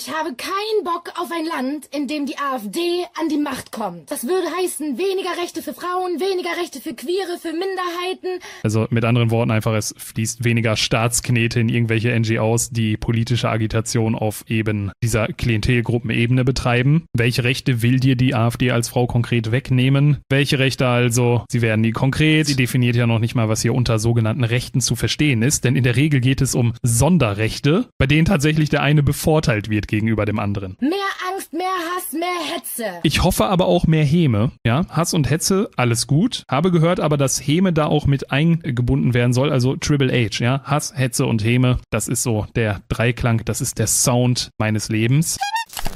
Ich habe keinen Bock auf ein Land, in dem die AfD an die Macht kommt. Das würde heißen, weniger Rechte für Frauen, weniger Rechte für Queere, für Minderheiten. Also mit anderen Worten einfach, es fließt weniger Staatsknete in irgendwelche NGOs, die politische Agitation auf eben dieser Klientelgruppenebene betreiben. Welche Rechte will dir die AfD als Frau konkret wegnehmen? Welche Rechte also? Sie werden nie konkret. Sie definiert ja noch nicht mal, was hier unter sogenannten Rechten zu verstehen ist, denn in der Regel geht es um Sonderrechte, bei denen tatsächlich der eine bevorteilt wird gegenüber dem anderen. Mehr Angst, mehr Hass, mehr Hetze. Ich hoffe aber auch mehr Häme. Ja, Hass und Hetze, alles gut. Habe gehört aber, dass Häme da auch mit eingebunden werden soll, also Triple H, ja. Hass, Hetze und Häme, das ist so der Dreiklang, das ist der Sound meines Lebens.